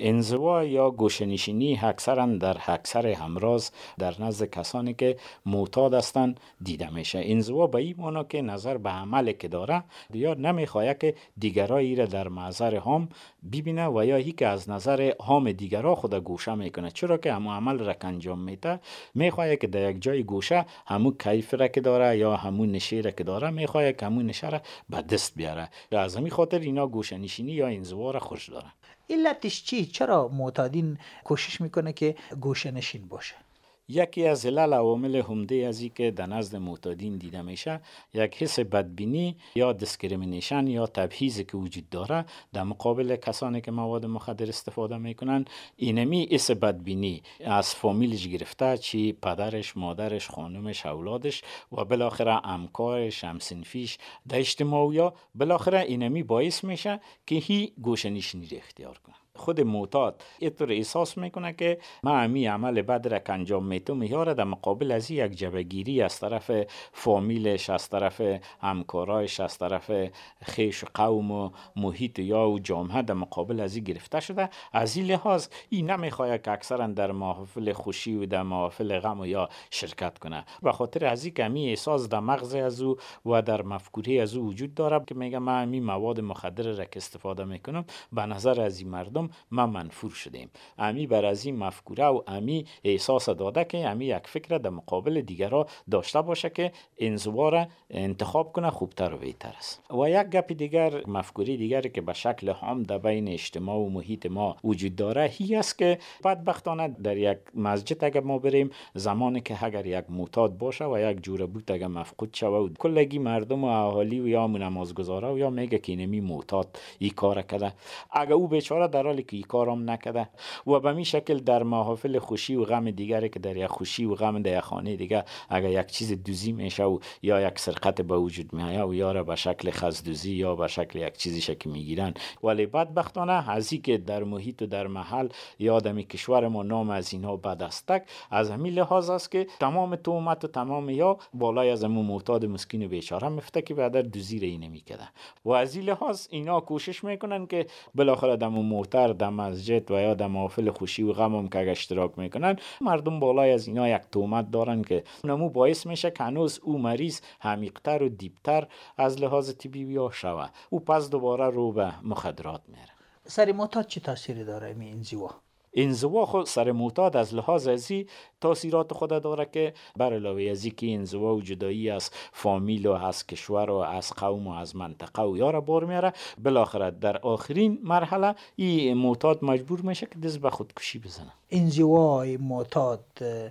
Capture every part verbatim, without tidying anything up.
انزوا یا گوشه‌نشینی اکثرا در اکثر امراض در نزد کسانی که معتاد هستند دیده میشه. انزوا به این معنی که نظر به عملی که داره یا نمیخواد که دیگرایی را در محضر هم ببینه و یا هی که از نظر هم دیگرها خود گوشه میکنه، چرا که همون عمل را که انجام میده میخواد که در یک جای گوشه همون کیف را که داره یا همون نشه را که داره میخواد که همون نشه را به دست بیاره. از همین خاطر اینا گوشه‌نشینی یا انزوا را خوش داره. علتش چی؟ چرا معتادین کوشش میکنه که گوشه نشین باشه؟ یکی از علل عوامل عمده ازی که در نزد معتادین دیده میشه یک حس بدبینی یا دیسکریمینیشن یا تبعیضی که وجود داره در مقابل کسانی که مواد مخدر استفاده میکنن. اینمی حس بدبینی از فامیلش گرفته، چی پدرش، مادرش، خانمش، اولادش و بالاخره همکارش، همسنفیش در اجتماع، یا بالاخره اینمی باعث میشه که هی گوشه‌نشینی را اختیار کنه. خود معتاد اینطور احساس میکنه که ما همی عمل بد را که انجام میتم میاره در مقابل از یک جبهگیری از طرف فامیلش، از طرف همکارایش، از طرف خیش و قوم و محیط یا و جامعه در مقابل از این گرفته شده. از این لحاظ این نمیخواد که اکثرا در محافل خوشی و در محافل غم یا شرکت کنه. به خاطر از این که همی احساس در مغز از او و در مفکوره از او وجود داره که میگه من همی مواد مخدر را که استفاده میکنم به نظر از این مردم ما منفور شدیم. امی بر از این مفکوره و امی احساس داده که امی یک فکر در مقابل دیگرها داشته باشه که انزوا را انتخاب کنه خوبتر و بهتر است. و یک گپ دیگر، مفکوره دیگر که به شکل عام در بین اجتماع و محیط ما وجود داره هی است که بدبختانه در یک مسجد اگر ما بریم، زمانی که اگر یک معتاد باشه و یک جوره بود اگر مفقود شوه و کلگی مردم و اهالی و یا نمازگزارا و یا میگه که اینمی معتاد این کار کرده، اگر او بیچاره در حالی که این کارم نکده و به می شکل در محافل خوشی و غم دیگری که در یک خوشی و غم در یک خانه دیگه اگر یک چیز دوزی میشه و یا یک سرقت به وجود میاد و یا را به شکل خزدوزی یا به شکل یک چیزی شکل میگیرن، ولی بدبختانه ازی که در محیط و در محل یا در کشور ما نام از اینها بد استک، از همین لحاظ است که تمام تهمت و تمام یا بالای از همون معتاد مسکین و بیچاره مفته که بعد دوزی را نمیکده. و از این لحاظ اینا کوشش میکنن که بالاخره در موتر در مسجد و یا در محافل خوشی و غم هم که اشتراک میکنن، مردم بالای از اینا یک تهمت دارن که نمو باعث میشه که هنوز او مریض عمیق‌تر و دیپتر از لحاظ طبی بیا شوه، او پس دوباره رو به مخدرات میره. سر معتاد چه تاثیری داره می انزوا؟ انزوا خود سر معتاد از لحاظ ازی تاثیرات خود داره که بر علاوه ازی که انزوا و جدایی از فامیل و از کشور و از قوم و از منطقه و یارا بار میاره، بالاخره در آخرین مرحله این معتاد مجبور میشه که دست به خودکشی بزنه. انزوای معتاد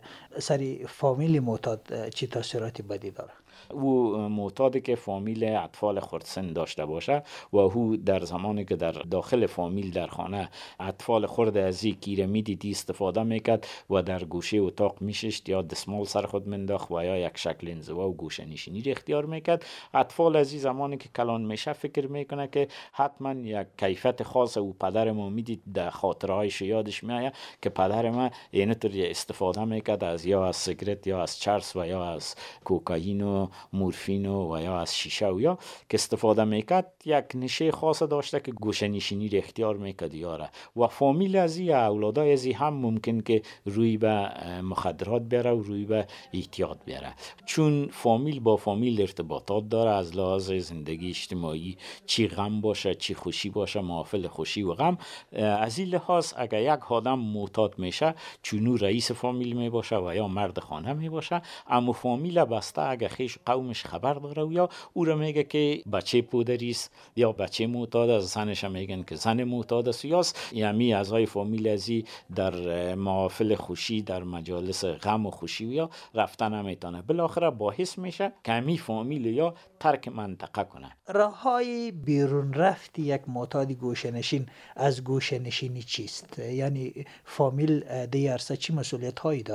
سر فامیل معتاد چه تاثیراتی بدی داره؟ او معتادی که فامیل اطفال خردسن داشته باشه و او در زمانی که در داخل فامیل در خانه اطفال خرد از یک کیرمیدی استفاده میکرد و در گوشه اتاق میششت یا دستمال سر خود منداخت و یا یک شکل انزوا و گوشه نشینی را اختیار میکرد، اطفال از این زمانی که کلان میشه فکر میکنه که حتما یک کیفیت خاص او پدر ما میدید در خاطرهایش یادش میآید که پدر ما اینطور استفاده میکرد از یا از سیگرت یا از چرس و یا از کوکائین و مورفین و یا از شیشه و یا که استفاده میکرد، یک نشه خاص داشته که گوشه نشینی را اختیار میکرد یاره. و فامیل از این اولادای از این هم ممکن که روی به مخدرات بیاره و روی به احتیاط بیاره، چون فامیل با فامیل ارتباطات داره از لحاظ زندگی اجتماعی، چی غم باشه چی خوشی باشه، محافل خوشی و غم. از این لحاظ اگر یک آدم معتاد میشه، چونو رئیس فامیل می باشه و یا مرد خانه می باشه، اما فامیل بسته اگر خیش قومش خبر داره و یا او را میگه که بچه پودریست یا بچه معتاد است، زنش میگن که زن معتاد است، یا یعنی اعضای فامیل ازی در محافل خوشی در مجالس غم و خوشی و یا رفتن نمیتونه، بالاخره باعث میشه که می فامیل یا ترک منطقه کنه. راههای بیرون رفت یک معتاد گوشه نشین از گوشه نشینی چیست؟ یعنی فامیل دیگه ارسه چی مسئولیت هایی داره؟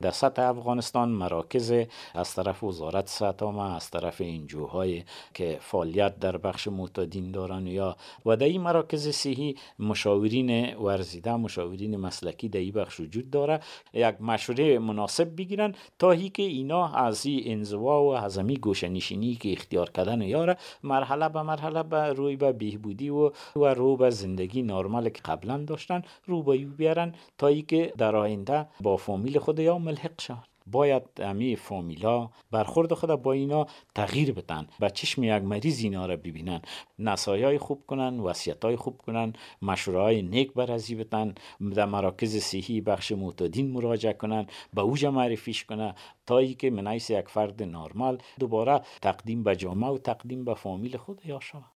در سطح افغانستان مراکز از طرف وزارت صحت عامه، از طرف انجوهای که فعالیت در بخش معتادین دارن یا و در این مراکز صحی مشاورین ورزیده، مشاورین مسلکی در این بخش وجود داره، یک مشوره مناسب بگیرن تا هی که اینا از این انزوا و از این گوشه‌نشینی که اختیار کردن یاره مرحله به مرحله به روی به بهبودی و و رو به زندگی نرمال که قبلا داشتن رو به بیارن تا ای که در آینده با فامیل خود یا ملحق شوند. باید امی فامیلا برخورد خود با اینا تغییر بدن، به چشم یک مریض اینا را ببینن، نصایح خوب کنن، وصیت‌های خوب کنن، مشوره‌های نیک برازی بدن، در مراکز صحی بخش معتادین مراجعه کنن، به اوجا معرفیش کنن تا ای که من حیث یک فرد نرمال دوباره تقدیم به جامعه و تقدیم به فامیل خود یا شود.